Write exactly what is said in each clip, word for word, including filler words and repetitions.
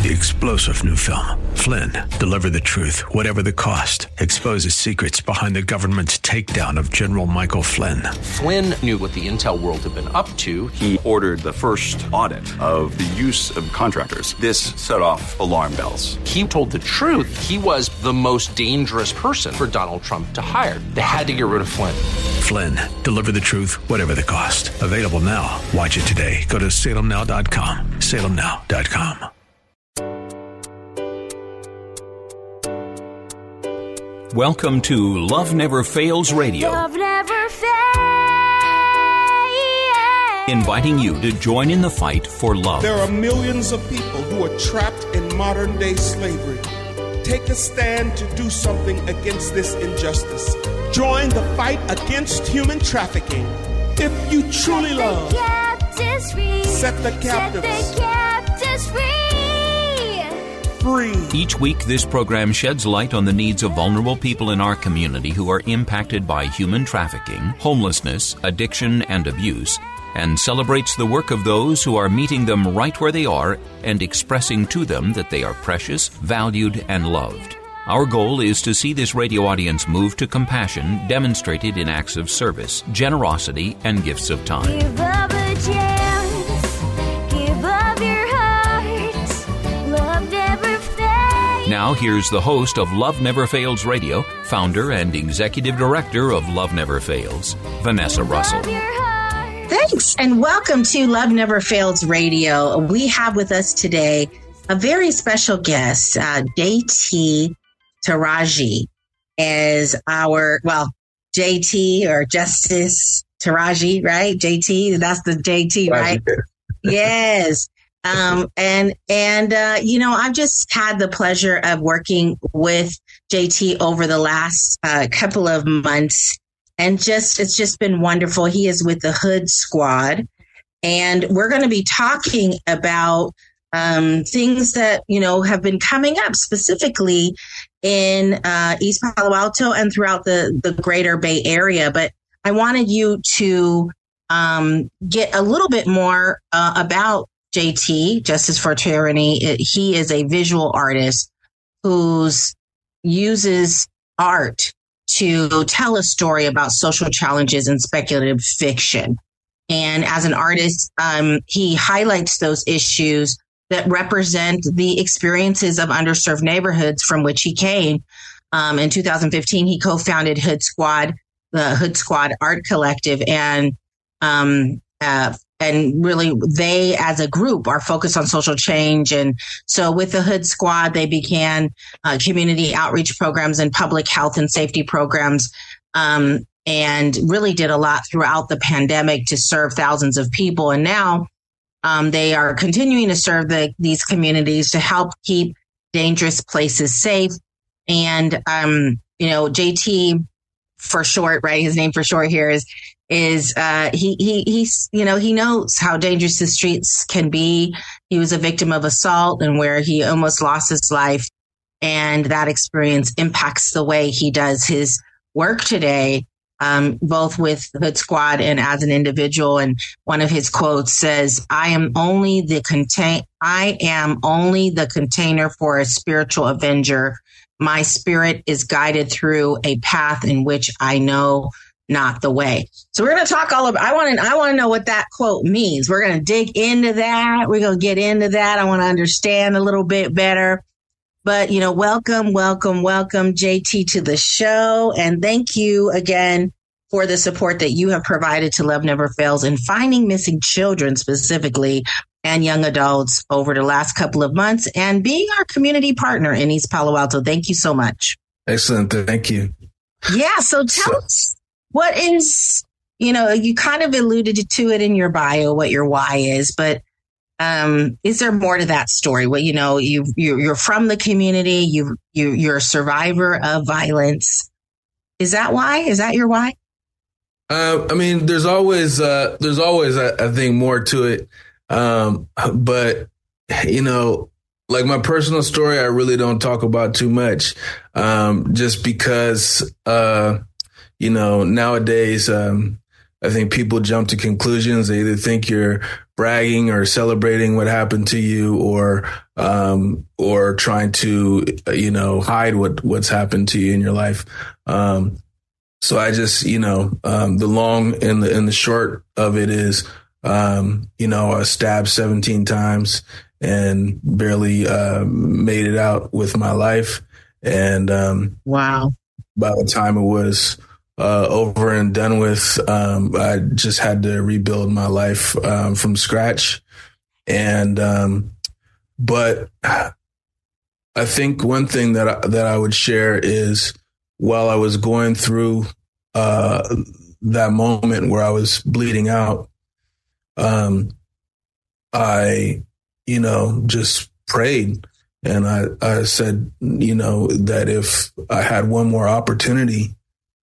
The explosive new film, Flynn, deliver the truth, whatever the cost, exposes secrets behind the government's takedown of General Michael Flynn. Flynn knew what the intel world had been up to. He ordered the first audit of the use of contractors. This set off alarm bells. He told the truth. He was the most dangerous person for Donald Trump to hire. They had to get rid of Flynn. Flynn, deliver the truth, whatever the cost. Available now. Watch it today. Go to salem now dot com. salem now dot com. Welcome to Love Never Fails Radio. Love never fails. Inviting you to join in the fight for love. There are millions of people who are trapped in modern-day slavery. Take a stand to do something against this injustice. Join the fight against human trafficking. If you truly love, set the captives free. Free. Each week, this program sheds light on the needs of vulnerable people in our community who are impacted by human trafficking, homelessness, addiction, and abuse, and celebrates the work of those who are meeting them right where they are and expressing to them that they are precious, valued, and loved. Our goal is to see this radio audience move to compassion demonstrated in acts of service, generosity, and gifts of time. Give up a chance. Give up your heart. Love never fails. Now here's the host of Love Never Fails Radio, founder and executive director of Love Never Fails, Vanessa Russell. Thanks, and welcome to Love Never Fails Radio. We have with us today a very special guest, uh, J T Taraji, is our, well, J T or Justice Taraji, right? J T, that's the J T, right? Yes. Um, and, and, uh, you know, I've just had the pleasure of working with J T over the last uh, couple of months. And just, it's just been wonderful. He is with the Hood Squad, and we're going to be talking about um, things that, you know, have been coming up specifically in uh, East Palo Alto and throughout the, the greater Bay Area. But I wanted you to um, get a little bit more uh, about J T, Justice for Tyranny. He is a visual artist who's uses art to tell a story about social challenges and speculative fiction. And as an artist, um, he highlights those issues that represent the experiences of underserved neighborhoods from which he came. Um, in two thousand fifteen, he co-founded Hood Squad, the Hood Squad Art Collective, and um, uh, and really they as a group are focused on social change. And so with the Hood Squad, they began uh, community outreach programs and public health and safety programs, um, and really did a lot throughout the pandemic to serve thousands of people. And now um, they are continuing to serve the, these communities to help keep dangerous places safe. And, um, you know, J T for short, right? His name for short here is is uh, he, he, he's, you know, he knows how dangerous the streets can be. He was a victim of assault and where he almost lost his life. And that experience impacts the way he does his work today, um, both with Hood Squad and as an individual. And one of his quotes says, I am only the contain, I am only the container for a spiritual avenger. My spirit is guided through a path in which I know not the way. So we're going to talk all about, I want to, I want to know what that quote means. We're going to dig into that. We're going to get into that. I want to understand a little bit better, but you know, welcome, welcome, welcome J T to the show. And thank you again for the support that you have provided to Love Never Fails in finding missing children specifically and young adults over the last couple of months and being our community partner in East Palo Alto. Thank you so much. Excellent. Thank you. Yeah. So tell so- us. What is, you know, you kind of alluded to it in your bio, what your why is, but um, is there more to that story? Well, you know, you, you you're from the community, you you you're a survivor of violence. Is that why? Is that your why? Uh, I mean, there's always uh, there's always I, I think more to it, um, but you know, like my personal story, I really don't talk about too much, um, just because. Uh, You know, nowadays, um, I think people jump to conclusions. They either think you're bragging or celebrating what happened to you, or um, or trying to, you know, hide what what's happened to you in your life. Um, so I just, you know, um, the long and the and the short of it is, um, you know, I was stabbed seventeen times and barely uh, made it out with my life. And um, wow, by the time it was uh, over and done with, um, I just had to rebuild my life um, from scratch. And um, but I think one thing that I, that I would share is, while I was going through uh, that moment where I was bleeding out, um, I, you know, just prayed. And I, I said, you know, that if I had one more opportunity,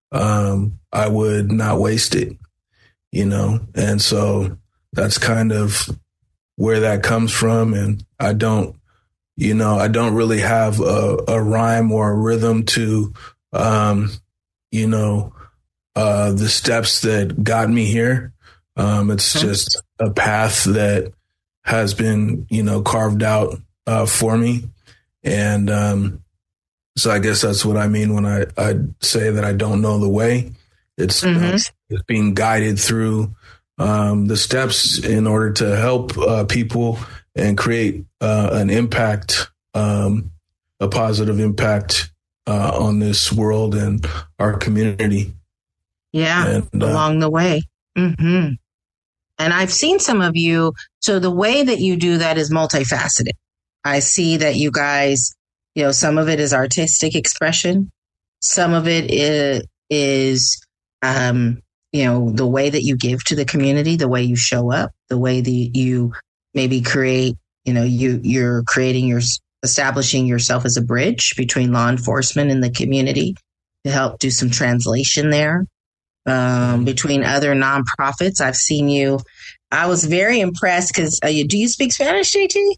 um, I would not waste it, you know. And so that's kind of where that comes from. And I don't, you know, I don't really have a, a rhyme or a rhythm to, um, you know, uh, the steps that got me here. Um, it's mm-hmm. just a path that has been, you know, carved out uh, for me. And um, so I guess that's what I mean when I, I say that I don't know the way. It's, mm-hmm. uh, it's being guided through um, the steps in order to help uh, people and create uh, an impact, um, a positive impact uh, on this world and our community. Yeah, and, uh, along the way. Mm-hmm. And I've seen some of you. So the way that you do that is multifaceted. I see that you guys, you know, some of it is artistic expression. Some of it is, is um, you know, the way that you give to the community, the way you show up, the way that you maybe create, you know, you, you're creating your, establishing yourself as a bridge between law enforcement and the community to help do some translation there. Um, between other nonprofits, I've seen you. I was very impressed because uh, you, do you speak Spanish, J T?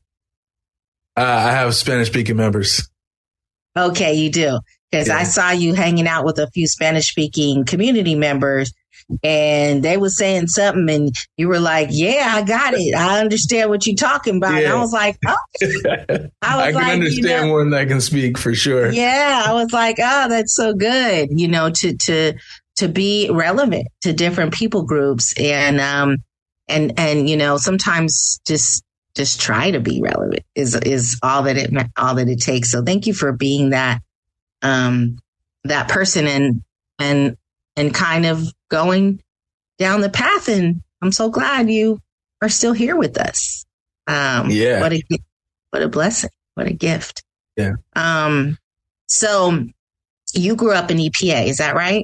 Uh, I have Spanish speaking members. Okay, you do. Because yeah. I saw you hanging out with a few Spanish speaking community members, and they were saying something, and you were like, "Yeah, I got it. I understand what you're talking about." Yeah. And I was like, "Oh, I, was I can like, understand you know, more than I can speak for sure." Yeah, I was like, "Oh, that's so good." You know, to to to be relevant to different people groups, and um, and and you know, sometimes just just try to be relevant is is all that it all that it takes. So thank you for being that um that person and and and kind of going down the path. And I'm so glad you are still here with us. Um, yeah. What a, what a blessing. What a gift. Yeah. Um, so you grew up in E P A, is that right?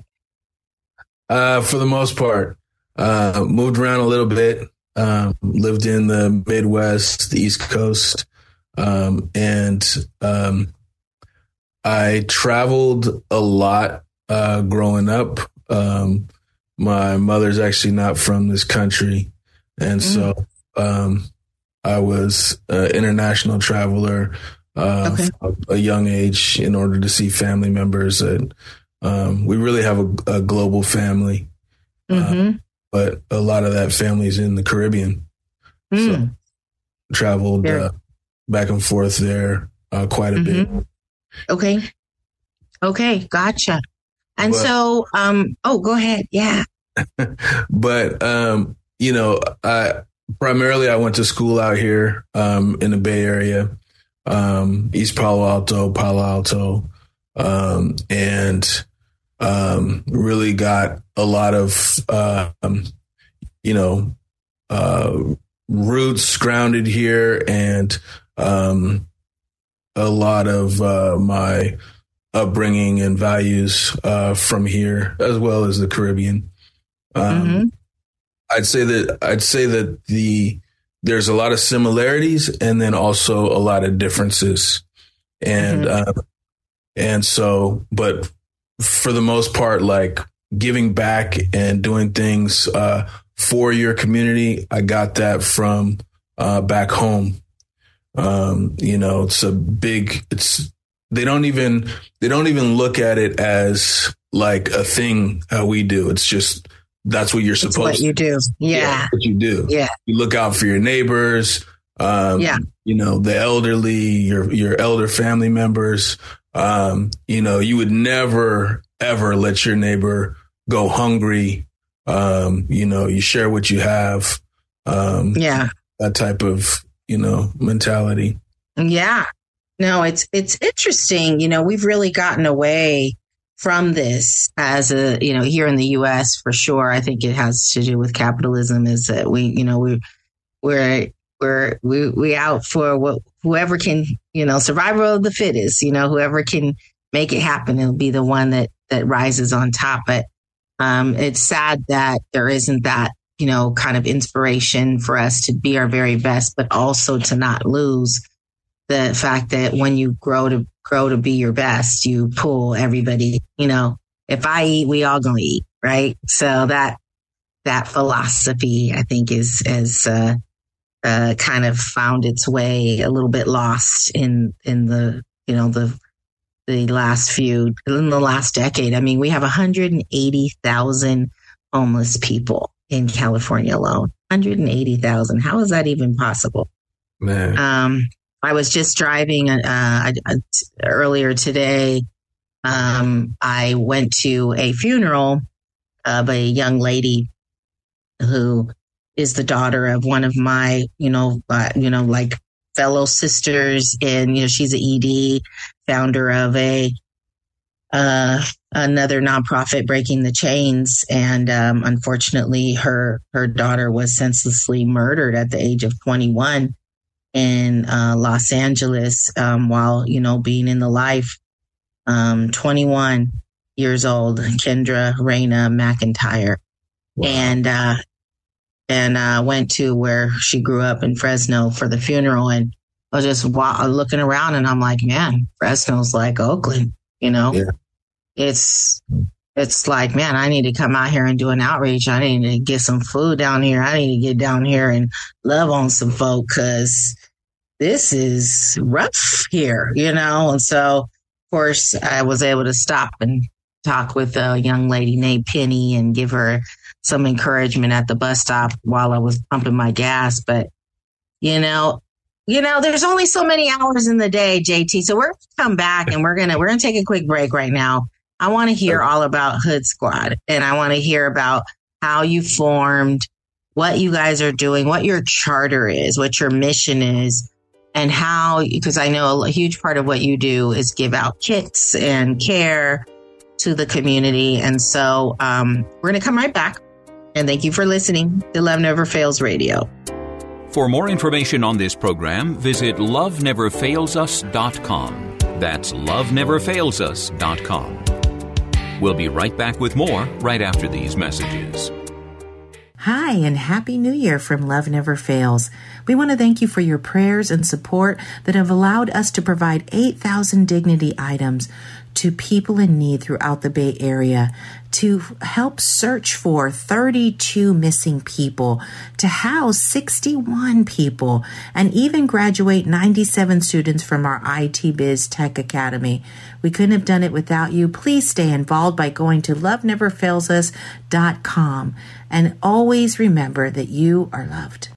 Uh, for the most part, uh, moved around a little bit, um, lived in the Midwest, the East Coast. Um, and, um, I traveled a lot, uh, growing up. Um, my mother's actually not from this country. And so, um, I was an international traveler, uh, okay. from a young age in order to see family members. And, um, we really have a, a global family, mm-hmm. uh, but a lot of that family is in the Caribbean. Mm. So traveled, uh, back and forth there, uh, quite a mm-hmm. bit. Okay. Okay. Gotcha. And but, so, um, oh, go ahead. Yeah. but, um, you know, I primarily I went to school out here, um, in the Bay Area, um, East Palo Alto, Palo Alto, um, and, um, really got a lot of, uh, um, you know, uh, roots grounded here, and, um, a lot of, uh, my upbringing and values, uh, from here, as well as the Caribbean. Um, mm-hmm. I'd say that I'd say that the there's a lot of similarities and then also a lot of differences, and mm-hmm. uh, and so, but for the most part, like giving back and doing things uh, for your community, I got that from uh, back home. Um, you know, it's a big. It's they don't even they don't even look at it as like a thing uh, we do. It's just that's what you're It's supposed what to you do. Yeah. yeah what you do. Yeah. You look out for your neighbors, um, yeah. you know, the elderly, your, your elder family members. Um, you know, you would never, ever let your neighbor go hungry. Um, you know, you share what you have. Um, yeah. That type of, you know, mentality. Yeah. No, it's, it's interesting. You know, we've really gotten away from this as a, you know, here in the U S for sure. I think it has to do with capitalism is that we, you know, we, we're, we're, we, we out for what, whoever can, you know, survival of the fittest, you know, whoever can make it happen, it'll be the one that, that rises on top. But, um, it's sad that there isn't that, you know, kind of inspiration for us to be our very best, but also to not lose the fact that when you grow to grow to be your best, you pull everybody, you know, if I eat, we all gonna eat. Right. So that, that philosophy, I think is, is, uh, uh, kind of found its way a little bit lost in, in the, you know, the, the last few, in the last decade. I mean, we have one hundred eighty thousand homeless people in California alone. one hundred eighty thousand. How is that even possible? Man. Um, I was just driving uh, earlier today. Um, I went to a funeral of a young lady who is the daughter of one of my, you know, uh, you know, like fellow sisters, and you know, she's an E D, founder of a uh, another nonprofit, Breaking the Chains, and um, unfortunately, her her daughter was senselessly murdered at the age of twenty-one. In uh, Los Angeles, um, while, you know, being in the life, um, twenty-one years old, Kendra Raina McIntyre. Wow. And, uh, and, uh, went to where she grew up in Fresno for the funeral. And I was just wa- looking around and I'm like, man, Fresno's like Oakland, you know, yeah. it's, it's like, man, I need to come out here and do an outreach. I need to get some food down here. I need to get down here and love on some folk, because this is rough here, you know? And so, of course, I was able to stop and talk with a young lady named Penny and give her some encouragement at the bus stop while I was pumping my gas. But, you know, you know, there's only so many hours in the day, J T. So we're going to come back and we're going to, we're going to take a quick break right now. I want to hear all about Hood Squad, and I want to hear about how you formed, what you guys are doing, what your charter is, what your mission is, and how, because I know a huge part of what you do is give out kits and care to the community. And so um, we're going to come right back. And thank you for listening to Love Never Fails Radio. For more information on this program, visit love never fails us dot com. That's love never fails us dot com. We'll be right back with more right after these messages. Hi, and Happy New Year from Love Never Fails. We want to thank you for your prayers and support that have allowed us to provide eight thousand dignity items to people in need throughout the Bay Area, to help search for thirty-two missing people, to house sixty-one people, and even graduate ninety-seven students from our I T Biz Tech Academy. We couldn't have done it without you. Please stay involved by going to love never fails us dot com. And always remember that you are loved.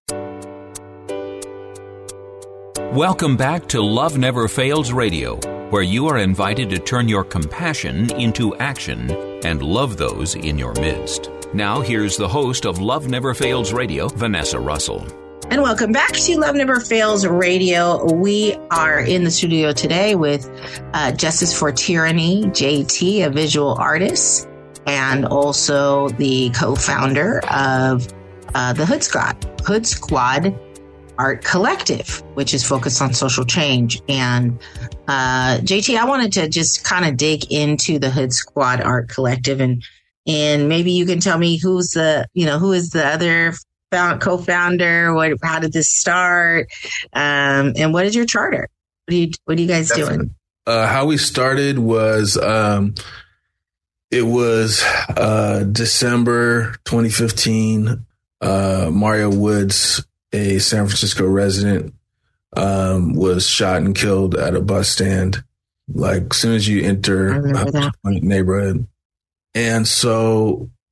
Welcome back to Love Never Fails Radio, where you are invited to turn your compassion into action and love those in your midst. Now, here's the host of Love Never Fails Radio, Vanessa Russell. And welcome back to Love Never Fails Radio. We are in the studio today with uh, Justice for Tyranny, J T, a visual artist, and also the co-founder of uh, the Hood Squad, Hood Squad Art Collective, which is focused on social change. And uh, J T, I wanted to just kind of dig into the Hood Squad Art Collective, and and maybe you can tell me who's the, you know, who is the other found, co-founder? What, how did this start? Um, and what is your charter? What are you, what are you guys Definitely. doing? Uh, how we started was, um, it was uh, December twenty fifteen. Uh, Mario Woods, a San Francisco resident, um, was shot and killed at a bus stand, like as soon as you enter a neighborhood. And so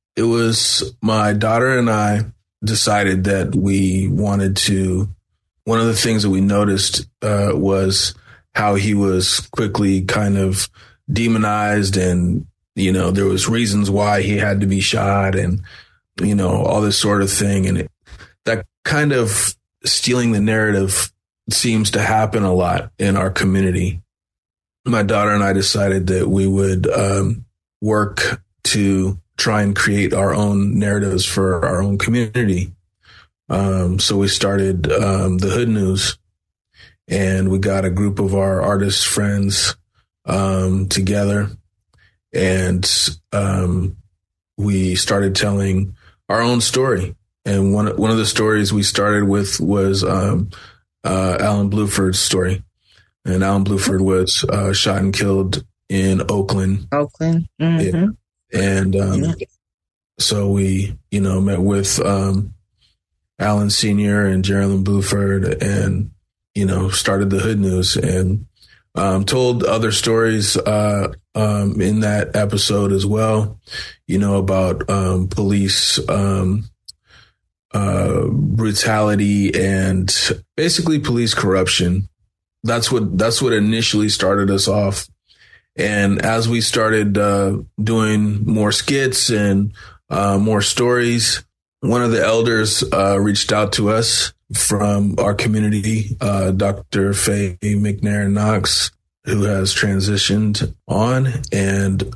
it was my daughter and I decided that we wanted to, one of the things that we noticed uh, was how he was quickly kind of demonized, and, you know, there was reasons why he had to be shot and, you know, all this sort of thing. And it, that kind of stealing the narrative seems to happen a lot in our community. My daughter and I decided that we would um, work to try and create our own narratives for our own community. Um, so we started um, the Hood News, and we got a group of our artist friends um, together, and um, we started telling our own story. And one one of the stories we started with was um, uh, Alan Bluford's story. And Alan Bluford was uh, shot and killed in Oakland. Oakland. Mm-hmm. Yeah. And um, yeah. so we, you know, met with um, Alan Senior and Geraldine Bluford, and, you know, started the Hood News, and um, told other stories uh, um, in that episode as well, you know, about um, police um, uh, brutality and basically police corruption. That's what that's what initially started us off. And as we started uh, doing more skits and uh, more stories, one of the elders uh, reached out to us from our community, uh, Doctor Faye McNair Knox, who has transitioned on. And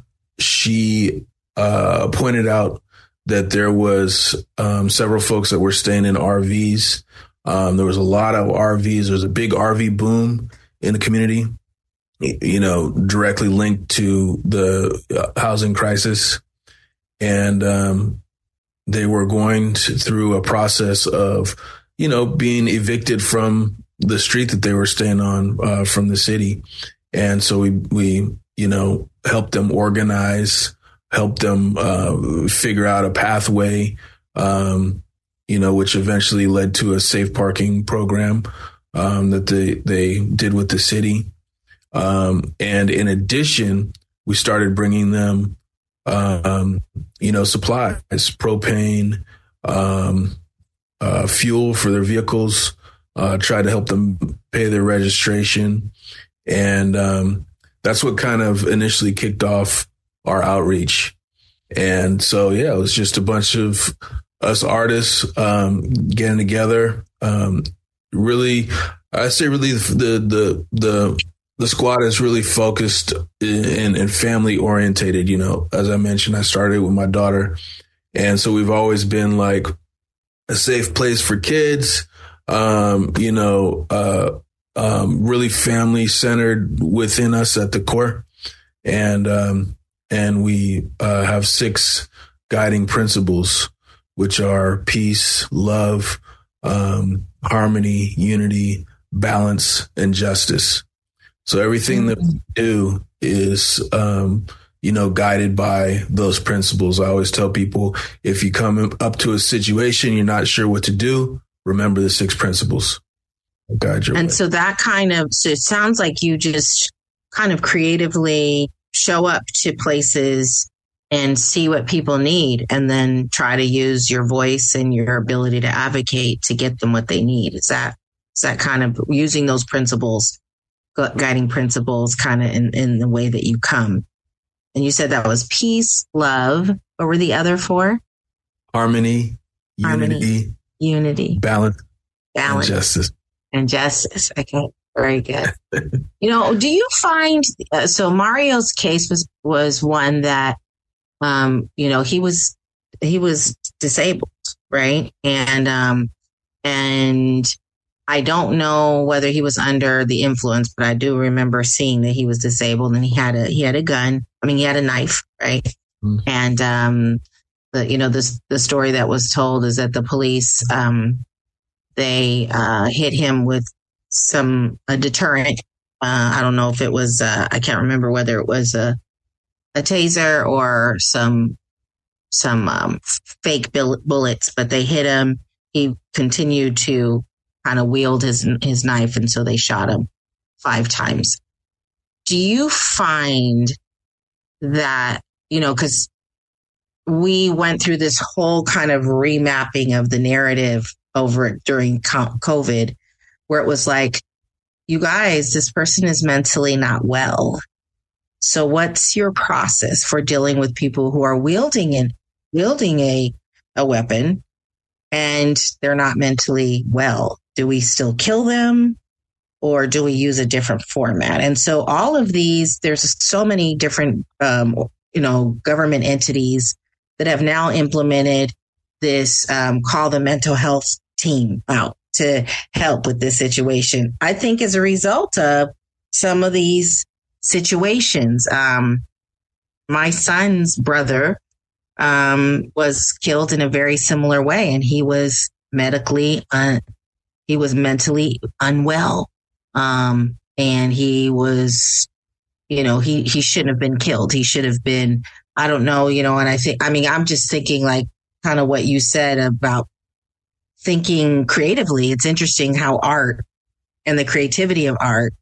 she uh, pointed out that there was um, several folks that were staying in R Vs. Um, there was a lot of R Vs. There was a big R V boom in the community, you know, directly linked to the housing crisis. And um, they were going to, through a process of, you know, being evicted from the street that they were staying on uh, from the city. And so we, we, you know, helped them organize, helped them uh, figure out a pathway, um, you know, which eventually led to a safe parking program um, that they, they did with the city. Um, and in addition, we started bringing them, um, you know, supplies, propane, um, uh, fuel for their vehicles, uh, tried to help them pay their registration. And um, that's what kind of initially kicked off our outreach. And so, yeah, it was just a bunch of us artists um, getting together. Um, really, I say really the the the the squad is really focused and, and family orientated. You know, as I mentioned, I started with my daughter, and so we've always been like a safe place for kids. Um, you know, uh, um, really family centered within us at the core, and um, and we uh, have six guiding principles, which are peace, love, um, harmony, unity, balance, and justice. So everything that we do is, um, you know, guided by those principles. I always tell people, if you come up to a situation, you're not sure what to do, remember the six principles. Guide your and way. so that kind of, so it sounds like you just kind of creatively show up to places and see what people need, and then try to use your voice and your ability to advocate to get them what they need. Is that, is that kind of using those principles, guiding principles, kind of in, in the way that you come? And you said that was peace, love. What were the other four? Harmony, Harmony, unity, unity, balance, balance, and justice. And justice. Okay. Very good. You know, do you find, uh, so Mario's case was, was one that, um, you know, he was, he was disabled, right? And, um, and I don't know whether he was under the influence, but I do remember seeing that he was disabled, and he had a, he had a gun. I mean, he had a knife, right? Mm. And, um, the, you know, this, the story that was told is that the police, um, they, uh, hit him with some, a deterrent. Uh, I don't know if it was, uh, I can't remember whether it was a, a taser or some, some, um, fake bullets, but they hit him. He continued to kind of wield his, his knife. And so they shot him five times. Do you find that, you know, cause we went through this whole kind of remapping of the narrative over during COVID, where it was like, you guys, this person is mentally not well. So what's your process for dealing with people who are wielding and wielding a, a weapon and they're not mentally well? Do we still kill them or do we use a different format? And so all of these, there's so many different, um, you know, government entities that have now implemented this, um, call the mental health team out to help with this situation. I think as a result of some of these situations, um, my son's brother, um, was killed in a very similar way, and he was medically, un- he was mentally unwell. Um, and he was, you know, he, he shouldn't have been killed. He should have been, I don't know, you know, and I think, I mean, I'm just thinking like kind of what you said about thinking creatively. It's interesting how art and the creativity of art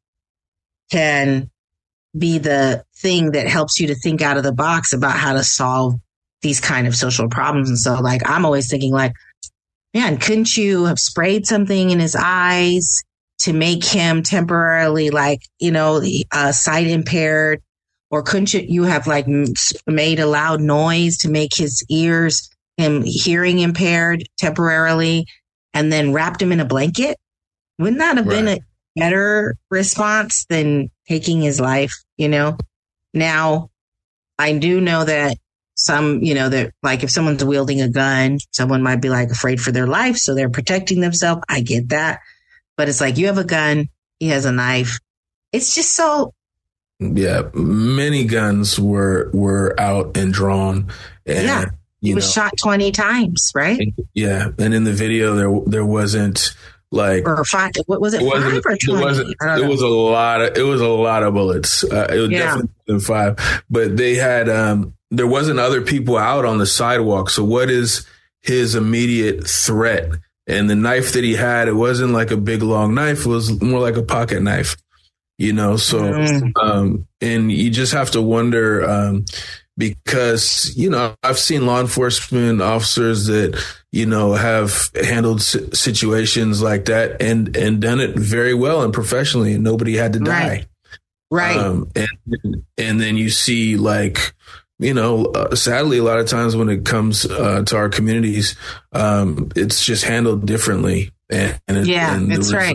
can be the thing that helps you to think out of the box about how to solve these kind of social problems. And so like, I'm always thinking like, man, couldn't you have sprayed something in his eyes to make him temporarily like, you know, uh, sight impaired? Or couldn't you, you have like made a loud noise to make his ears, him hearing impaired temporarily, and then wrapped him in a blanket? Wouldn't that have right. been a better response than taking his life? You know, now I do know that some, you know, that like if someone's wielding a gun, someone might be like afraid for their life. So they're protecting themselves. I get that. But it's like you have a gun, he has a knife. It's just so. Yeah, many guns were were out and drawn. And, yeah, he was know, shot twenty times, right? And, yeah, and in the video there there wasn't like or five. What was it? it five or twenty? It wasn't. It was a lot of. It was a lot of bullets. Uh, it was yeah. definitely more than five. But they had. Um, there wasn't other people out on the sidewalk. So what is his immediate threat? And the knife that he had, it wasn't like a big long knife. It was more like a pocket knife. You know, so, mm. um, and you just have to wonder, um, because, you know, I've seen law enforcement officers that, you know, have handled situations like that and, and done it very well and professionally, and nobody had to die. Right. Um, and, and then you see like, you know, uh, sadly, a lot of times when it comes uh, to our communities, um, it's just handled differently. And, and it, yeah, and that's right.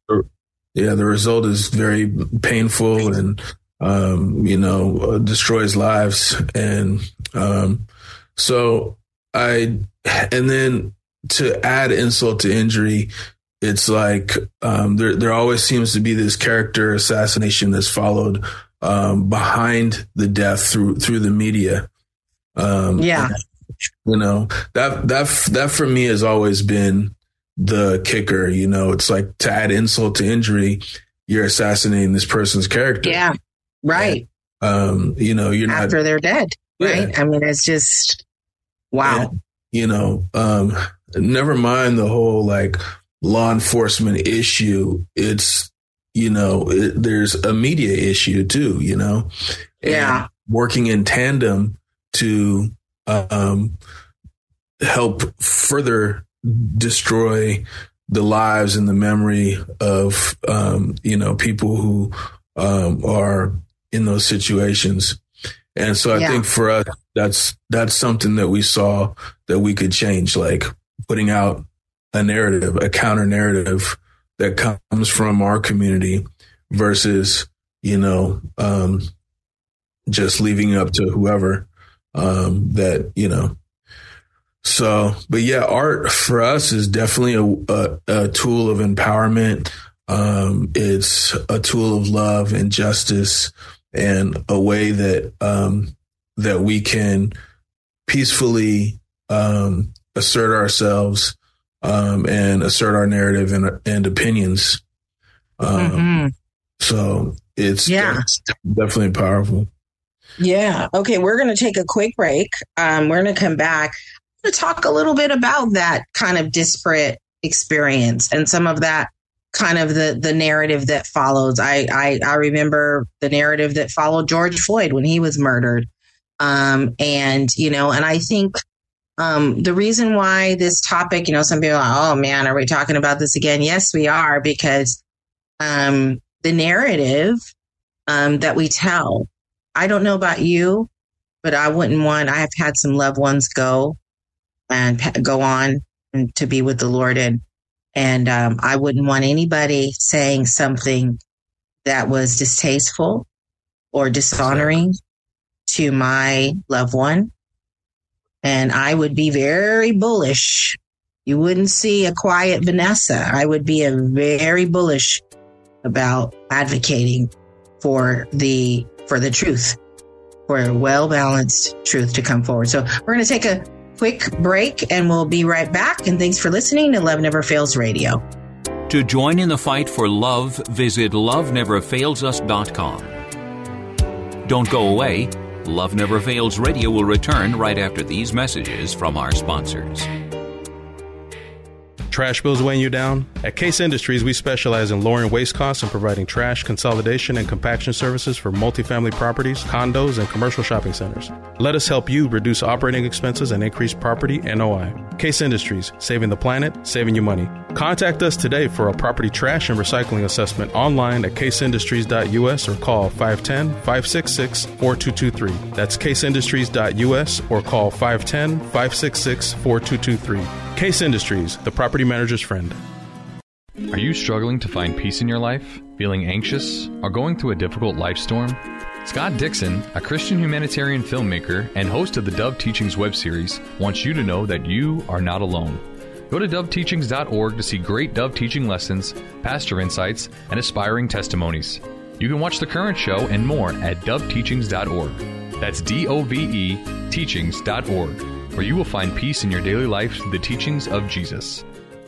Yeah, the result is very painful and, um, you know, uh, destroys lives. And um, so I, and then to add insult to injury, it's like um, there there always seems to be this character assassination that's followed um, behind the death through through the media. Um, yeah, you know, that that that for me has always been the kicker. You know, it's like to add insult to injury, you're assassinating this person's character. Yeah, right. And, um, you know, you're after not, they're dead, right? Yeah. I mean, it's just wow. And, you know, um, never mind the whole like law enforcement issue. It's, you know, it, there's a media issue too. You know, and yeah, working in tandem to um, help further destroy the lives and the memory of, um, you know, people who um, are in those situations. And so I yeah. think for us, that's that's something that we saw that we could change, like putting out a narrative, a counter narrative that comes from our community versus, you know, um, just leaving it up to whoever um, that, you know. So, but yeah, art for us is definitely a, a, a tool of empowerment. Um, it's a tool of love and justice, and a way that um, that we can peacefully um, assert ourselves um, and assert our narrative and, and opinions. Um, mm-hmm. So it's yeah. definitely powerful. Yeah. Okay, we're going to take a quick break. Um, we're going to come back to talk a little bit about that kind of disparate experience and some of that kind of the, the narrative that follows. I, I, I remember the narrative that followed George Floyd when he was murdered. Um, and, you know, and I think um, the reason why this topic, you know, some people are like, oh man, are we talking about this again? Yes, we are, because um, the narrative um, that we tell, I don't know about you, but I wouldn't want, I have had some loved ones go and go on to be with the Lord. And, and um, I wouldn't want anybody saying something that was distasteful or dishonoring to my loved one. And I would be very bullish. You wouldn't see a quiet Vanessa. I would be a very bullish about advocating for the, for the truth, for a well-balanced truth to come forward. So we're going to take a quick break and we'll be right back. And thanks for listening to Love Never Fails Radio. To join in the fight for love, visit love never fails us dot com. Don't go away. Love Never Fails Radio will return right after these messages from our sponsors. Trash bills weighing you down? At Case Industries, we specialize in lowering waste costs and providing trash consolidation and compaction services for multifamily properties, condos, and commercial shopping centers. Let us help you reduce operating expenses and increase property N O I. Case Industries, saving the planet, saving you money. Contact us today for a property trash and recycling assessment online at case industries dot u s or call five one zero, five six six, four two two three. That's case industries dot u s or call five one zero, five six six, four two two three. Case Industries, the property manager's friend. Are you struggling to find peace in your life, feeling anxious, or going through a difficult life storm? Scott Dixon, a Christian humanitarian filmmaker and host of the Dove Teachings web series, wants you to know that you are not alone. Go to dove teachings dot org to see great Dove teaching lessons, pastor insights, and aspiring testimonies. You can watch the current show and more at dove teachings dot org. That's D O V E teachings dot org, where you will find peace in your daily life through the teachings of Jesus.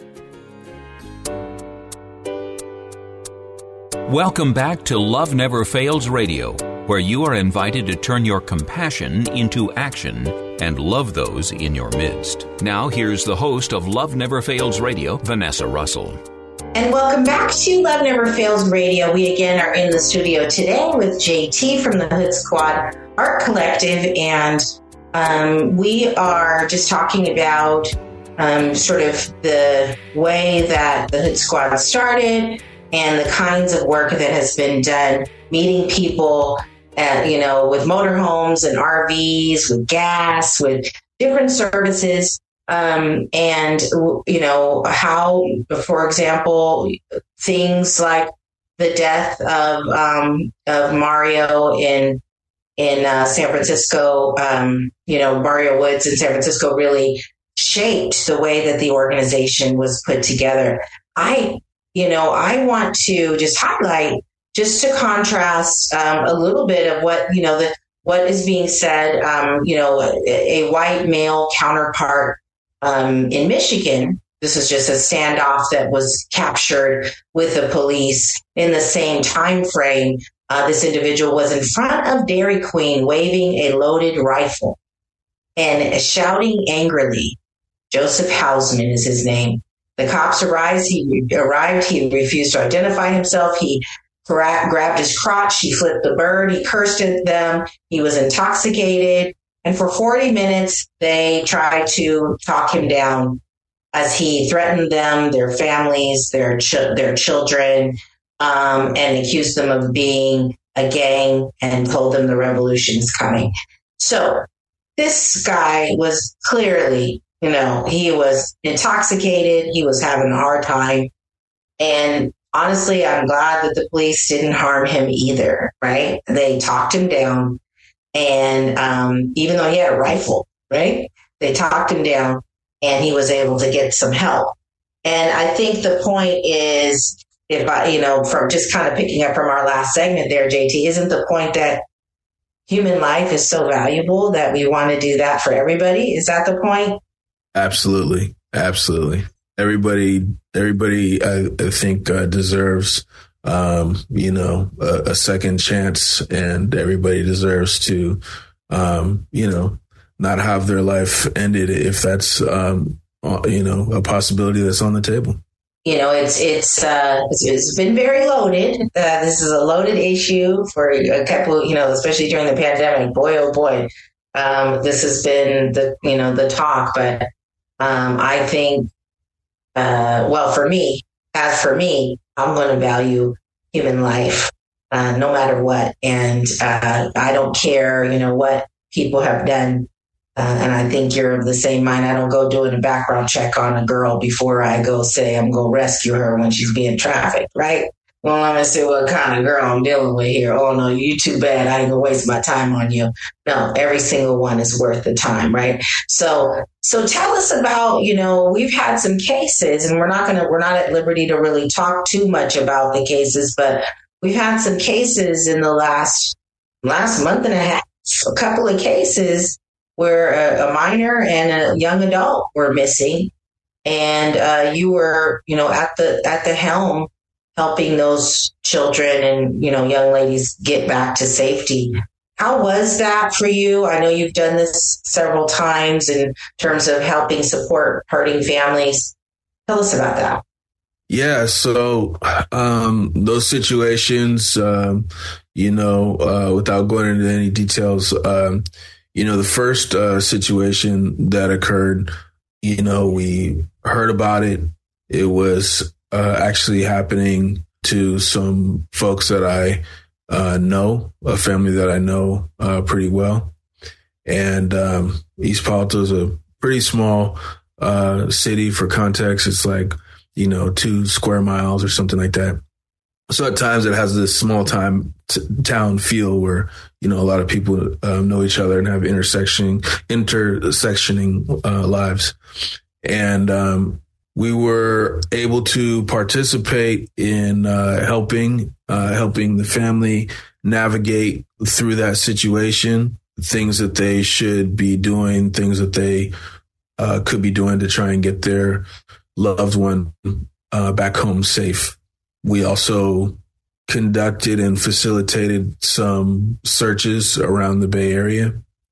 Welcome back to Love Never Fails Radio, where you are invited to turn your compassion into action and love those in your midst. Now, here's the host of Love Never Fails Radio, Vanessa Russell. And welcome back to Love Never Fails Radio. We again are in the studio today with J T from the Hood Squad Art Collective, and um, we are just talking about um, sort of the way that the Hood Squad started and the kinds of work that has been done, meeting people, uh, you know, with motorhomes and R Vs, with gas, with different services. Um, and, you know, how, for example, things like the death of, um, of Mario in, in, uh, San Francisco, um, you know, Mario Woods in San Francisco really shaped the way that the organization was put together. I, you know, I want to just highlight, just to contrast, um, a little bit of what, you know, the, what is being said, um, you know, a, a white male counterpart Um, in Michigan. This is just a standoff that was captured with the police in the same time frame. Uh, this individual was in front of Dairy Queen waving a loaded rifle and shouting angrily. Joseph Hausman is his name. The cops arrived. He arrived. He refused to identify himself. He gra- grabbed his crotch. He flipped the bird. He cursed at them. He was intoxicated. And for forty minutes, they tried to talk him down as he threatened them, their families, their ch- their children, um, and accused them of being a gang and told them the revolution is coming. So this guy was clearly, you know, he was intoxicated. He was having a hard time. And honestly, I'm glad that the police didn't harm him either, right? They talked him down. And um, even though he had a rifle, right, they talked him down and he was able to get some help. And I think the point is, if I, you know, from just kind of picking up from our last segment there, J T, isn't the point that human life is so valuable that we want to do that for everybody? Is that the point? Absolutely. Absolutely. Everybody, everybody, I, I think uh, deserves Um, you know, a, a second chance, and everybody deserves to, um, you know, not have their life ended if that's, um, you know, a possibility that's on the table. You know, it's it's uh, it's, it's been very loaded. Uh, this is a loaded issue for a couple, you know, especially during the pandemic. Boy, oh boy, um, this has been the, you know, the talk, but um, I think, uh, well, for me, as for me, I'm going to value human life, uh, no matter what. And uh, I don't care, you know, what people have done. Uh, and I think you're of the same mind. I don't go doing a background check on a girl before I go say I'm going to rescue her when she's being trafficked, right? Well, I'm going to say what kind of girl I'm dealing with here. Oh, no, you too bad. I ain't going to waste my time on you. No, every single one is worth the time, right? So so tell us about, you know, we've had some cases, and we're not going to, we're not at liberty to really talk too much about the cases, but we've had some cases in the last last month and a half, a couple of cases where a, a minor and a young adult were missing, and uh, you were, you know, at the at the helm, helping those children and, you know, young ladies get back to safety. How was that for you? I know you've done this several times in terms of helping support hurting families. Tell us about that. Yeah, so um, those situations, um, you know, uh, without going into any details, um, you know, the first uh, situation that occurred, you know, we heard about it. It was uh, actually happening to some folks that I uh, know, a family that I know uh, pretty well. And um, East Palo Alto is a pretty small uh, city. For context, it's like, you know, two square miles or something like that. So at times it has this small time t- town feel where, you know, a lot of people uh, know each other and have intersection, intersectioning uh, lives. And um, we were able to participate in uh, helping, uh, helping the family navigate through that situation, things that they should be doing, things that they uh, could be doing to try and get their loved one uh, back home safe. We also conducted and facilitated some searches around the Bay Area.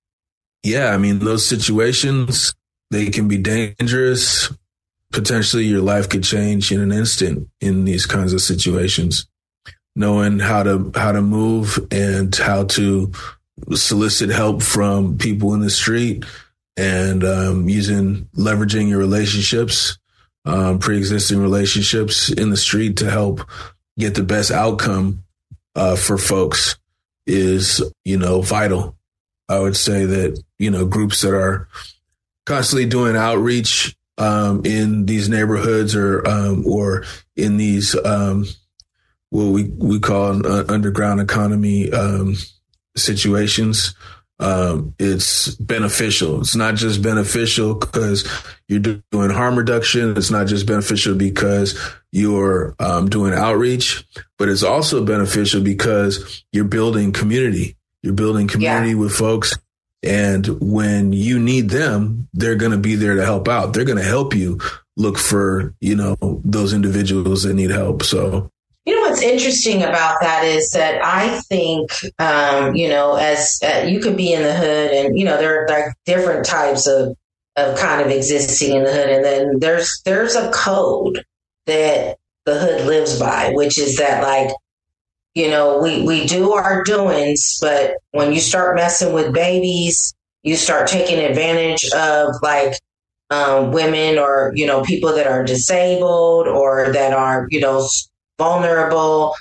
Yeah, I mean, those situations, they can be dangerous. Potentially your life could change in an instant in these kinds of situations. Knowing how to how to move and how to solicit help from people in the street, and um, using leveraging your relationships, um, pre-existing relationships in the street to help get the best outcome uh, for folks is, you know, vital. I would say that, you know, groups that are constantly doing outreach um, in these neighborhoods or um, or in these um, what we we call an underground economy um, situations. Um, it's beneficial. It's not just beneficial because you're doing harm reduction. It's not just beneficial because you're um, doing outreach, but it's also beneficial because you're building community. You're building community yeah. with folks. And when you need them, they're going to be there to help out. They're going to help you look for, you know, those individuals that need help. So, you know, what's interesting about that is that I think, um, you know, as uh, you could be in the hood and, you know, there are like different types of, of kind of existing in the hood. And then there's there's a code that the hood lives by, which is that, like, you know, we, we do our doings, but when you start messing with babies, you start taking advantage of, like, um, women or, you know, people that are disabled or that are, you know, vulnerable,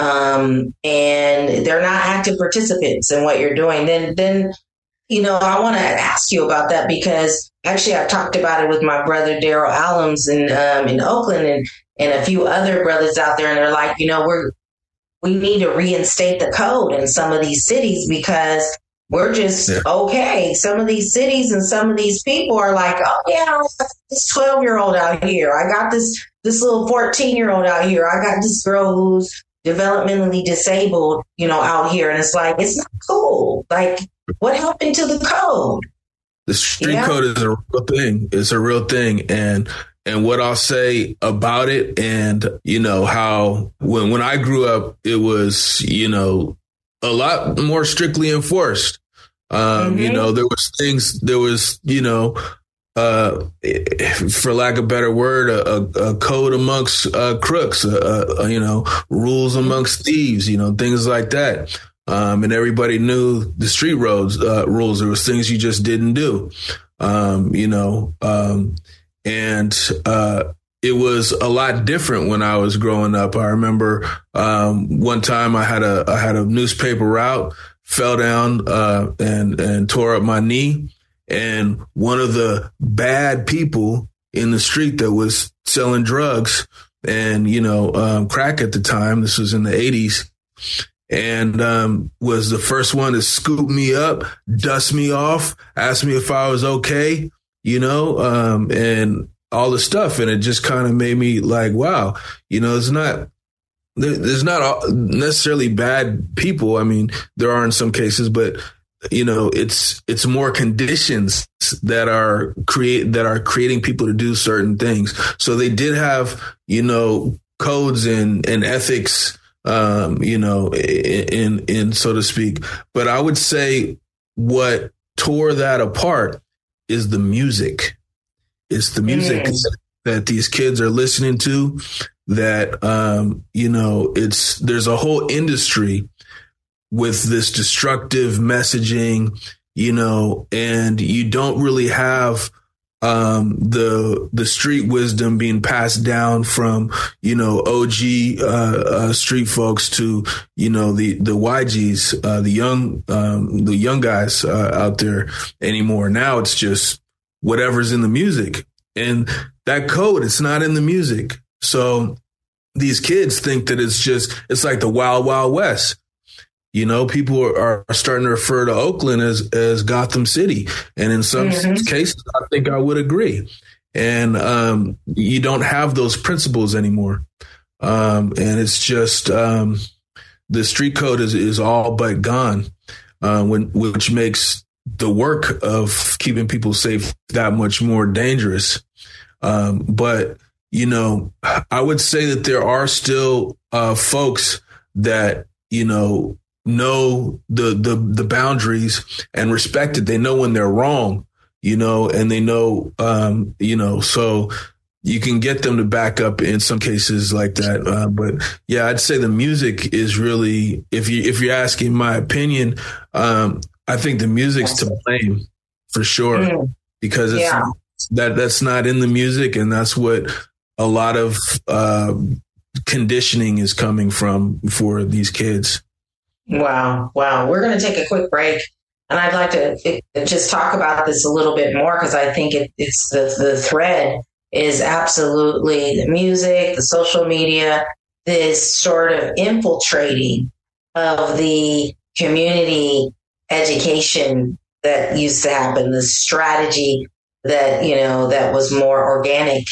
um, and they're not active participants in what you're doing, then, then, you know, I want to ask you about that because actually I talked about it with my brother, Daryl Allums in, um, in Oakland and, and a few other brothers out there. And they're like, you know, we're, we need to reinstate the code in some of these cities because we're just yeah. okay. Some of these cities and some of these people are like, oh yeah, I got this twelve year old out here. I got this, this little fourteen year old out here. I got this girl who's developmentally disabled, you know, out here. And it's like, it's not cool. Like, what happened to the code? The street yeah. code is a real thing. It's a real thing. And And what I'll say about it and, you know, how when, when I grew up, it was, you know, a lot more strictly enforced. Um, mm-hmm. You know, there was things, there was, you know, uh, for lack of a better word, a, a code amongst uh, crooks, uh, uh, you know, rules amongst thieves, you know, things like that. Um, and everybody knew the street roads uh, rules. There was things you just didn't do, um, you know, um, and uh, it was a lot different when I was growing up. I remember um, one time I had a I had a newspaper route, fell down uh, and and tore up my knee, and one of the bad people in the street that was selling drugs and you know um, crack at the time. This was in the eighties. And um, was the first one to scoop me up, dust me off, ask me if I was okay, you know, um, and all the stuff. And it just kind of made me like, wow, you know, it's not there, there's not necessarily bad people. I mean, there are in some cases, but, you know, it's it's more conditions that are create that are creating people to do certain things. So they did have, you know, codes and, and ethics. Um, you know, in, in, so to speak. But I would say what tore that apart is the music. It's the music mm. that these kids are listening to that, um, you know, it's, there's a whole industry with this destructive messaging, you know, and you don't really have Um, the the street wisdom being passed down from, you know, O G uh, uh, street folks to, you know, the the Y Gs, uh, the young um, the young guys uh, out there anymore. Now it's just whatever's in the music, and that code, it's not in the music. So these kids think that it's just it's like the Wild Wild West. You know, people are, are starting to refer to Oakland as, as Gotham City. And in some mm-hmm. cases, I think I would agree. And um, you don't have those principles anymore. Um, and it's just um, the street code is, is all but gone, uh, when, which makes the work of keeping people safe that much more dangerous. Um, but, you know, I would say that there are still uh, folks that, you know, know the, the, the boundaries and respect it. They know when they're wrong, you know, and they know, um, you know, so you can get them to back up in some cases like that. Uh, but yeah, I'd say the music is really, if you, if you're asking my opinion, um, I think the music's to blame for sure, mm. because it's yeah. that that's not in the music. And that's what a lot of, uh, conditioning is coming from for these kids. Wow. Wow. We're going to take a quick break. And I'd like to it, just talk about this a little bit more because I think it, it's the, the thread is absolutely the music, the social media, this sort of infiltrating of the community education that used to happen, the strategy that, you know, that was more organic,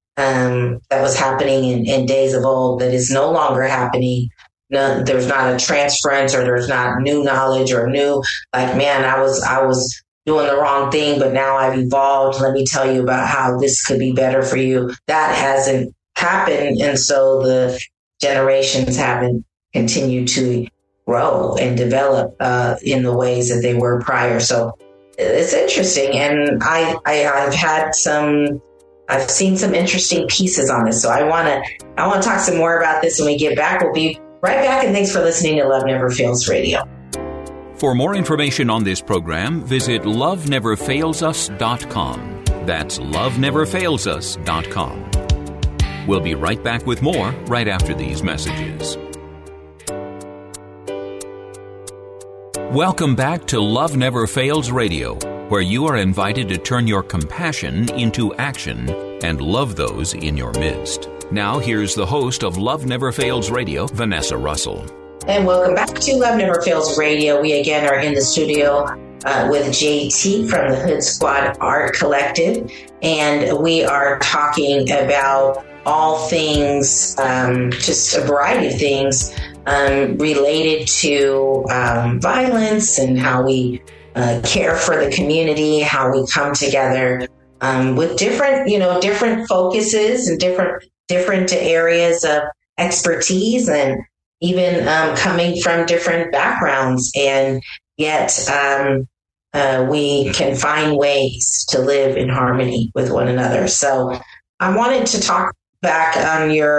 um, that was happening in, in days of old that is no longer happening. No, there's not a transference or there's not new knowledge or new, like, man, I was, I was doing the wrong thing, but now I've evolved. Let me tell you about how this could be better for you. That hasn't happened. And so the generations haven't continued to grow and develop uh, in the ways that they were prior. So it's interesting. And I, I, I've had some, I've seen some interesting pieces on this. So I want to, I want to talk some more about this when we get back. We'll be right back, and thanks for listening to Love Never Fails Radio. For more information on this program, visit love never fails us dot com. That's love never fails us dot com. We'll be right back with more right after these messages. Welcome back to Love Never Fails Radio, where you are invited to turn your compassion into action and love those in your midst. Now, here's the host of Love Never Fails Radio, Vanessa Russell. And welcome back to Love Never Fails Radio. We again are in the studio uh, with J T from the Hood Squad Art Collective, and we are talking about all things, um, just a variety of things um, related to um, violence and how we uh, care for the community, how we come together um, with different, you know, different focuses and different different areas of expertise, and even um, coming from different backgrounds, and yet um, uh, we can find ways to live in harmony with one another. So I wanted to talk back on your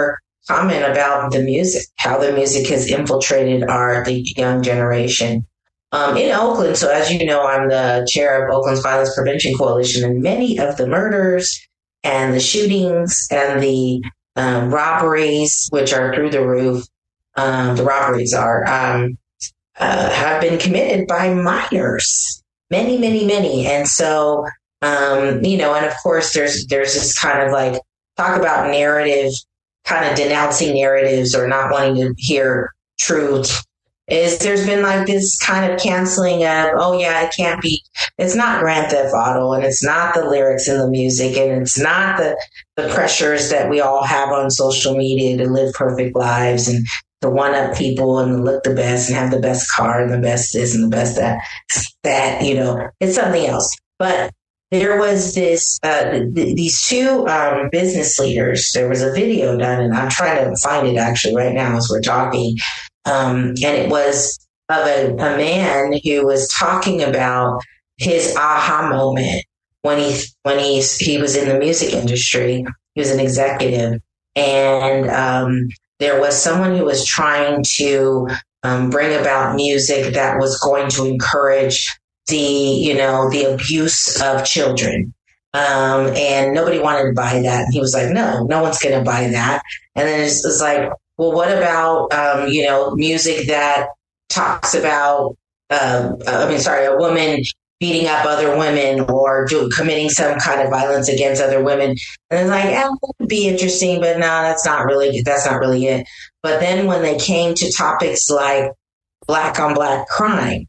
comment about the music, how the music has infiltrated our the young generation. Um, in Oakland, so as you know, I'm the chair of Oakland's Violence Prevention Coalition, and many of the murders and the shootings and the um, robberies, which are through the roof, um, the robberies are, um, uh, have been committed by minors. Many, many, many. And so, um, you know, and of course, there's there's this kind of like, talk about narrative, kind of denouncing narratives or not wanting to hear truth. Is there's been like this kind of canceling of, oh yeah, it can't be, it's not Grand Theft Auto, and it's not the lyrics in the music, and it's not the, the pressures that we all have on social media to live perfect lives and to one up people and to look the best and have the best car and the best this and the best that, that, you know, it's something else. But there was this, uh, th- these two um, business leaders, there was a video done, and I'm trying to find it actually right now as we're talking. Um, and it was of a, a man who was talking about his aha moment when he when he he was in the music industry. He was an executive, and um, there was someone who was trying to um, bring about music that was going to encourage the you know the abuse of children. Um, and nobody wanted to buy that. And he was like, no, no one's going to buy that. And then it's, it's like, well, what about, um, you know, music that talks about, uh, I mean, sorry, a woman beating up other women or do, committing some kind of violence against other women. And it's like, yeah, that would be interesting, but no, that's not really, that's not really it. But then when they came to topics like black on black crime,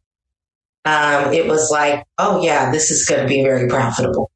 um, it was like, oh yeah, this is going to be very profitable.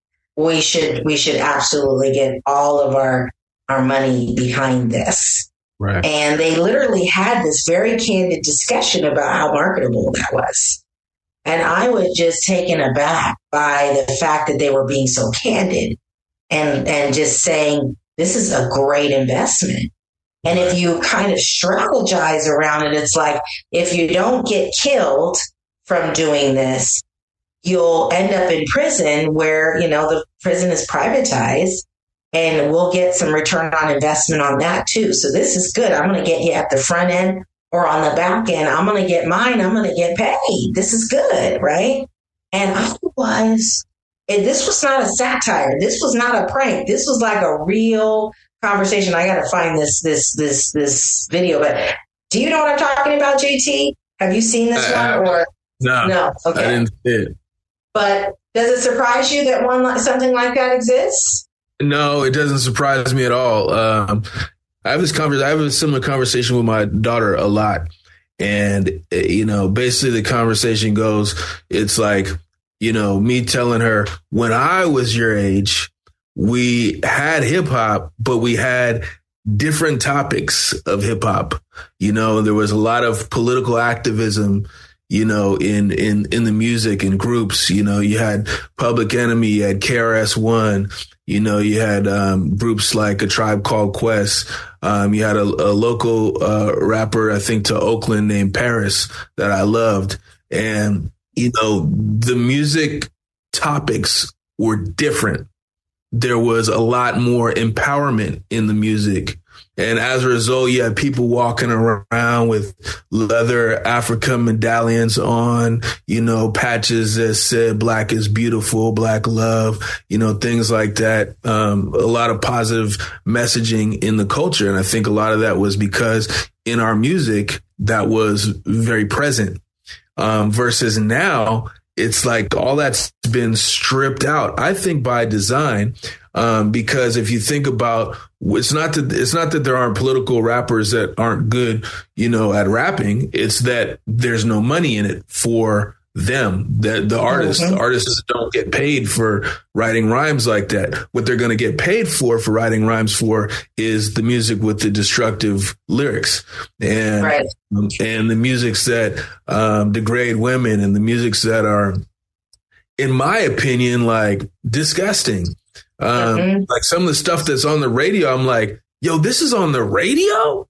We should, we should absolutely get all of our, our money behind this. Right. And they literally had this very candid discussion about how marketable that was. And I was just taken aback by the fact that they were being so candid and, and just saying, this is a great investment. And if you kind of strategize around it, it's like, if you don't get killed from doing this, you'll end up in prison where, you know, the prison is privatized. And we'll get some return on investment on that too. So this is good. I'm going to get you at the front end or on the back end. I'm going to get mine. I'm going to get paid. This is good, right? And I was, and this was not a satire. This was not a prank. This was like a real conversation. I got to find this, this, this, this video. But do you know what I'm talking about, J T? Have you seen this I, one? Or no, no? Okay. I didn't see it. But does it surprise you that one something like that exists? No, it doesn't surprise me at all. Um, I have this conversation. I have a similar conversation with my daughter a lot, and you know, basically the conversation goes, it's like, you know, me telling her when I was your age, we had hip hop, but we had different topics of hip hop. You know, there was a lot of political activism, you know, in, in, in the music and groups. You know, you had Public Enemy, you had K R S One, you know, you had um, groups like A Tribe Called Quest. Um, you had a, a local uh, rapper, I think, to Oakland named Paris that I loved. And, you know, the music topics were different. There was a lot more empowerment in the music. And as a result, you had people walking around with leather Africa medallions on, you know, patches that said Black is beautiful, Black love, you know, things like that. Um, a lot of positive messaging in the culture. And I think a lot of that was because in our music, that was very present. Um, versus now, it's like all that's been stripped out, I think, by design. Um, because if you think about, it's not that it's not that there aren't political rappers that aren't good, you know, at rapping. It's that there's no money in it for them. That the artists, the artists don't get paid for writing rhymes like that. What they're going to get paid for for writing rhymes for is the music with the destructive lyrics and right. um, and the musics that um, degrade women and the musics that are, in my opinion, like disgusting. Um, mm-hmm. Like some of the stuff that's on the radio, I'm like, yo, this is on the radio?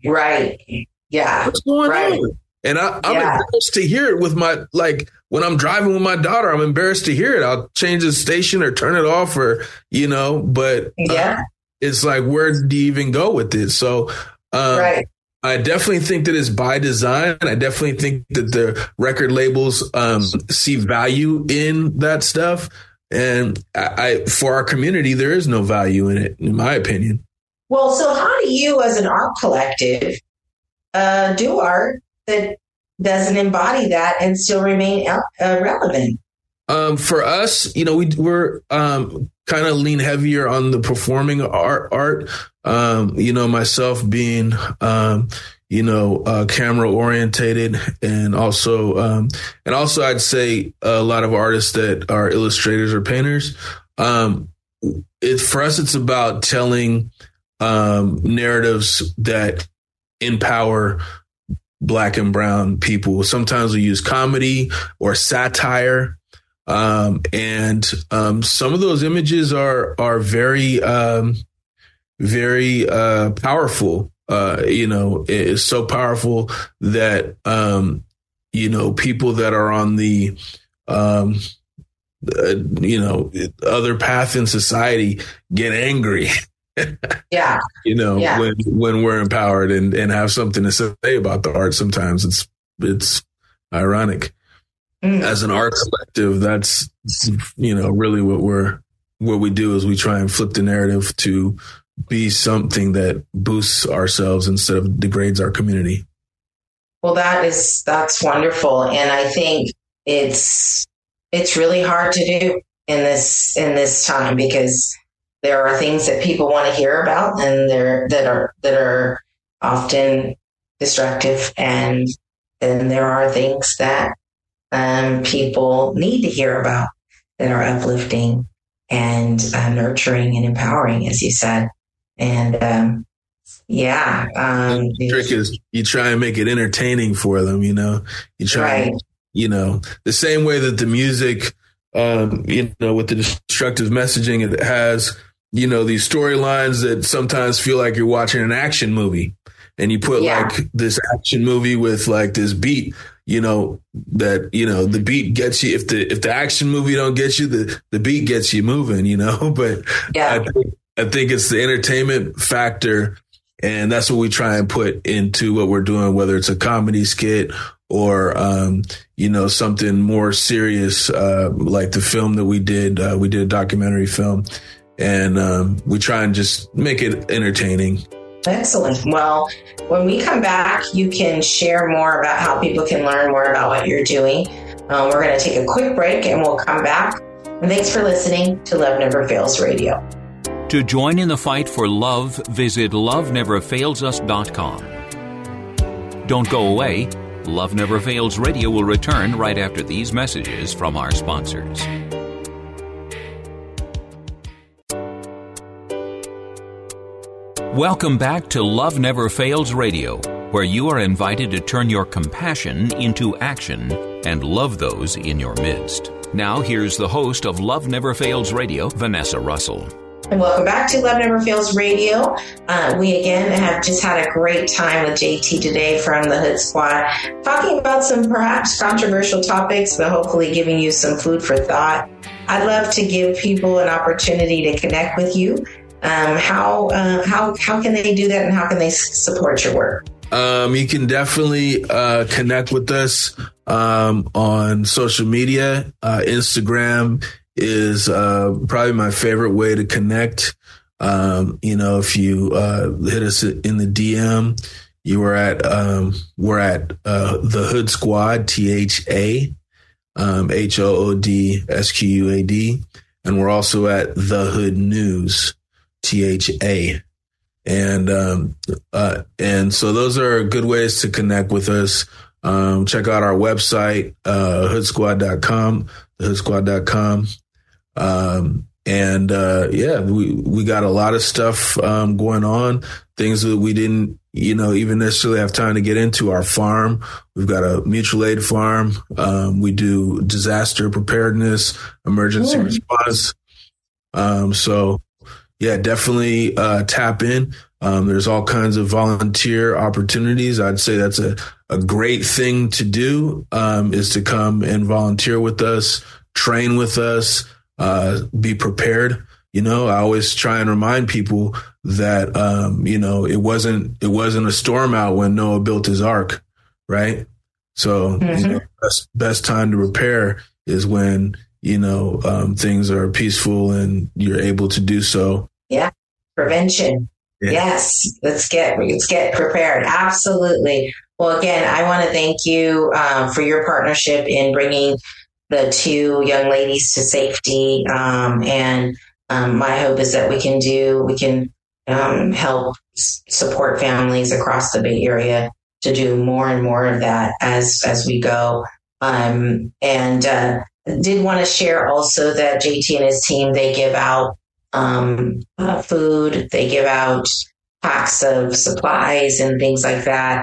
Right. Yeah. What's going right. on? And I, I'm yeah. embarrassed to hear it with my, like, when I'm driving with my daughter, I'm embarrassed to hear it. I'll change the station or turn it off or, you know, but yeah. uh, it's like, where do you even go with it? So, um, right. I definitely think that it's by design. I definitely think that the record labels um, see value in that stuff. And I, I, for our community, there is no value in it, in my opinion. Well, so how do you, as an art collective, uh, do art that doesn't embody that and still remain uh, relevant? Um, for us, you know, we, we're um, kind of lean heavier on the performing art. art. Um, you know, myself being, um, you know, uh, camera orientated, and also, um, and also, I'd say a lot of artists that are illustrators or painters. Um, it for us, it's about telling um, narratives that empower Black and brown people. Sometimes we use comedy or satire. Um, and, um, some of those images are, are very, um, very, uh, powerful. Uh, you know, it's so powerful that, um, you know, people that are on the, um, uh, you know, other path in society get angry. Yeah. You know, yeah. when, when we're empowered and, and have something to say about the art, sometimes it's, it's ironic. Mm. As an art collective, that's, you know, really what we're, what we do is we try and flip the narrative to be something that boosts ourselves instead of degrades our community. Well, that is, that's wonderful. And I think it's, it's really hard to do in this, in this time, because there are things that people want to hear about, and they're, that are, that are often destructive. And then there are things that um, people need to hear about that are uplifting and uh, nurturing and empowering, as you said. And um, yeah. Um, the trick is you try and make it entertaining for them, you know, you try, right. and, you know, the same way that the music, um, you know, with the destructive messaging it has, you know, these storylines that sometimes feel like you're watching an action movie, and you put yeah. like this action movie with like this beat, you know, that, you know, the beat gets you. If the, if the action movie don't get you, the, the beat gets you moving, you know, but yeah. I think, I think it's the entertainment factor. And that's what we try and put into what we're doing, whether it's a comedy skit or, um, you know, something more serious, uh, like the film that we did. Uh, we did a documentary film, and um, we try and just make it entertaining. Excellent. Well, when we come back, you can share more about how people can learn more about what you're doing. Um, we're going to take a quick break, and we'll come back. And thanks for listening to Love Never Fails Radio. To join in the fight for love, visit love never fails us dot com. Don't go away. Love Never Fails Radio will return right after these messages from our sponsors. Welcome back to Love Never Fails Radio, where you are invited to turn your compassion into action and love those in your midst. Now, here's the host of Love Never Fails Radio, Vanessa Russell. And welcome back to Love Never Fails Radio. Uh, we again have just had a great time with J T today from the Hood Squad, talking about some perhaps controversial topics, but hopefully giving you some food for thought. I'd love to give people an opportunity to connect with you. Um, how uh, how how can they do that, and how can they support your work? Um, you can definitely uh, connect with us um, on social media. Uh, Instagram is uh, probably my favorite way to connect. Um, you know, if you uh, hit us in the D M, you are at um, we're at uh, the Hood Squad, T H A, um, H O O D S Q U A D, and we're also at the Hood News, T H A. And, um, uh, and so those are good ways to connect with us. Um, check out our website, uh, hood squad dot com, the hood squad dot com. Um, and, uh, yeah, we, we got a lot of stuff, um, going on, things that we didn't, you know, even necessarily have time to get into. Our farm, we've got a mutual aid farm. Um, we do disaster preparedness, emergency mm. response. Um, so, yeah, definitely uh, tap in. Um, there's all kinds of volunteer opportunities. I'd say that's a, a great thing to do, um, is to come and volunteer with us, train with us, uh, be prepared. You know, I always try and remind people that, um, you know, it wasn't it wasn't a storm out when Noah built his ark, right? So, mm-hmm. you know, best, best time to repair is when, you know, um, things are peaceful and you're able to do so. Yeah, prevention. Yeah. Yes, let's get let's get prepared. Absolutely. Well, again, I want to thank you um, for your partnership in bringing the two young ladies to safety, um, and Um, my hope is that we can do, we can um, help s- support families across the Bay Area to do more and more of that as as we go. Um, and uh, did want to share also that J T and his team, they give out um, uh, food, they give out packs of supplies and things like that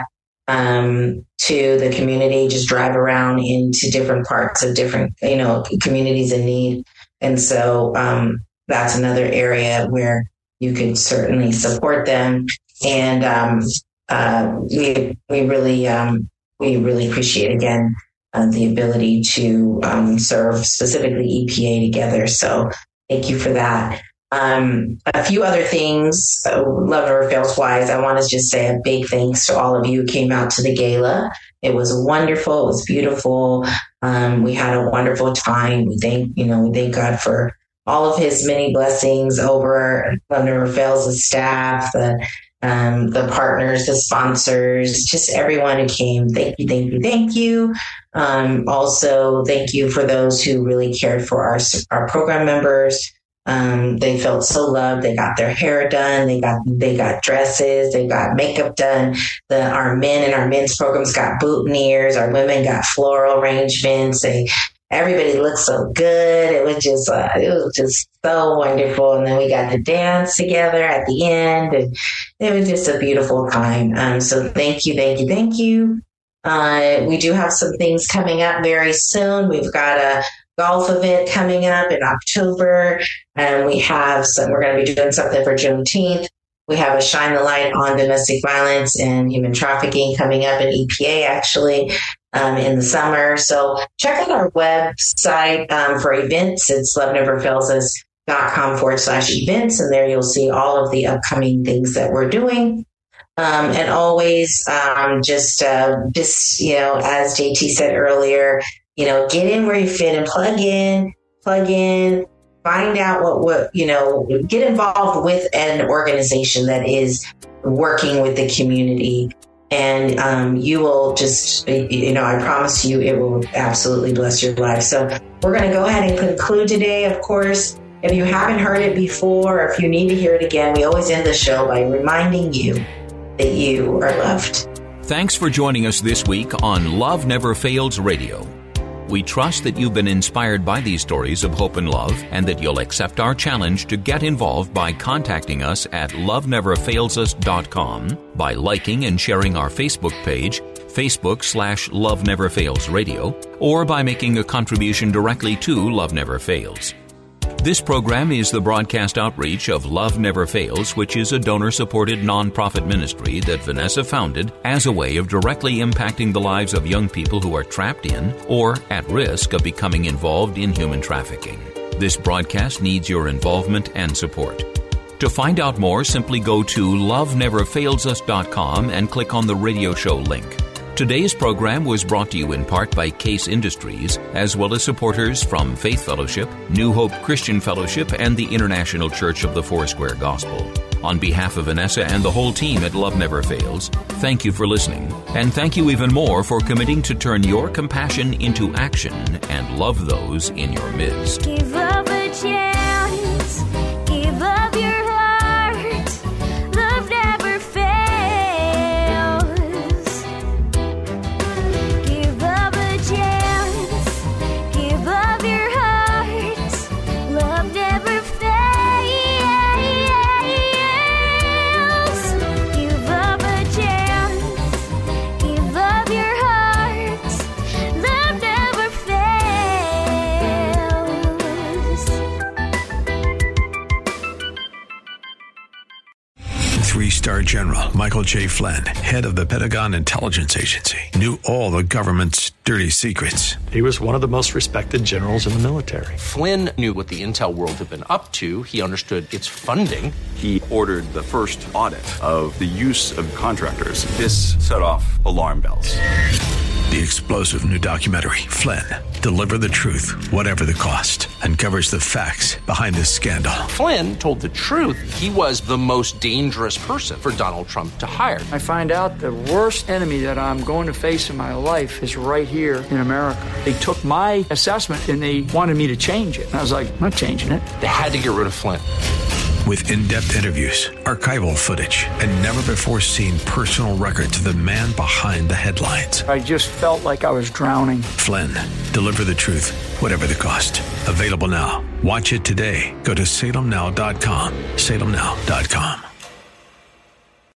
um, to the community. Just drive around into different parts of different, you know, communities in need. And so, um, that's another area where you can certainly support them. And um, uh, we we really um, we really appreciate again uh, the ability to um, serve specifically E P A together. So thank you for that. Um, a few other things, uh, Love Never Fails wise, I want to just say a big thanks to all of you who came out to the gala. It was wonderful. It was beautiful. Um, we had a wonderful time. We thank you know we thank God for all of his many blessings over Love Never Fails' staff, the um, the partners, the sponsors, just everyone who came. Thank you, thank you, thank you. Um, also, thank you for those who really cared for our our program members. Um, they felt so loved. They got their hair done. They got they got dresses. They got makeup done. The our men and our men's programs got boutonnieres. Our women got floral arrangements. They Everybody looked so good. It was just, uh, it was just so wonderful. And then we got to dance together at the end, and it was just a beautiful time. Um, so thank you, thank you, thank you. Uh, we do have some things coming up very soon. We've got a golf event coming up in October, and we have some. We're going to be doing something for Juneteenth. We have a Shine the Light on Domestic Violence and Human Trafficking coming up in E P A, actually. Um, in the summer. So check out our website um, for events. It's loveneverfailsus.com forward slash events. And there you'll see all of the upcoming things that we're doing. Um, and always um, just, uh, just, you know, as J T said earlier, you know, get in where you fit and plug in, plug in, find out what, what, you know, get involved with an organization that is working with the community. And um, you will just, you know, I promise you it will absolutely bless your life. So we're going to go ahead and conclude today. Of course, if you haven't heard it before, or if you need to hear it again, we always end the show by reminding you that you are loved. Thanks for joining us this week on Love Never Fails Radio. We trust that you've been inspired by these stories of hope and love, and that you'll accept our challenge to get involved by contacting us at love never fails us dot com, by liking and sharing our Facebook page, Facebook slash Love Never Fails Radio, or by making a contribution directly to Love Never Fails. This program is the broadcast outreach of Love Never Fails, which is a donor-supported nonprofit ministry that Vanessa founded as a way of directly impacting the lives of young people who are trapped in or at risk of becoming involved in human trafficking. This broadcast needs your involvement and support. To find out more, simply go to love never fails us dot com and click on the radio show link. Today's program was brought to you in part by Case Industries, as well as supporters from Faith Fellowship, New Hope Christian Fellowship, and the International Church of the Foursquare Gospel. On behalf of Vanessa and the whole team at Love Never Fails, thank you for listening. And thank you even more for committing to turn your compassion into action and love those in your midst. Give up a chance. Give up your heart. Love never fails. Give up a chance. Give up your heart. Love never fails. Give up a chance. Give up your heart. Love never fails. Three-star general Michael J. Flynn, head of the Pentagon Intelligence Agency, knew all the government's dirty secrets. He was one of the most respected generals in the military. Flynn knew what the intel world had been up to. He understood its funding. He ordered the first audit of the use of contractors. This set off alarm bells. The explosive new documentary, Flynn, Deliver the Truth, Whatever the Cost, uncovers the facts behind this scandal. Flynn told the truth. He was the most dangerous person for Donald Trump to hire. I find out the worst enemy that I'm going to face in my life is right here in America. They took my assessment and they wanted me to change it. And I was like, I'm not changing it. They had to get rid of Flynn. With in-depth interviews, archival footage, and never-before-seen personal records of the man behind the headlines. I just felt like I was drowning. Flynn, Deliver the Truth, Whatever the Cost. Available now. Watch it today. Go to salem now dot com. salem now dot com.